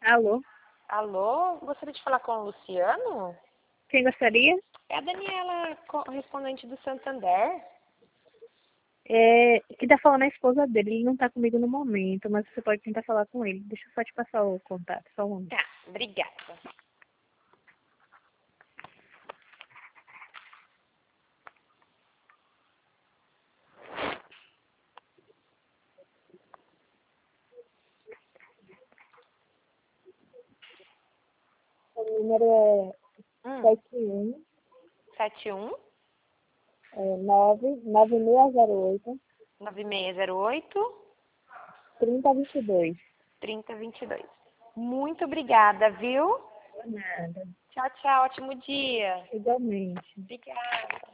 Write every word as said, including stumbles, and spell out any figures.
Alô? Alô, gostaria de falar com o Luciano? Quem gostaria? É a Daniela, correspondente do Santander. É, quem tá falando é a esposa dele. Ele não tá comigo no momento, mas você pode tentar falar com ele. Deixa eu só te passar o contato, só um momento. Tá, obrigada. O número é Hum, sete um sete um nove nove seis zero oito nove seis zero oito três zero dois dois. três zero dois dois. Muito obrigada, viu? Nada. Tchau, tchau. Ótimo dia. Igualmente. Obrigada.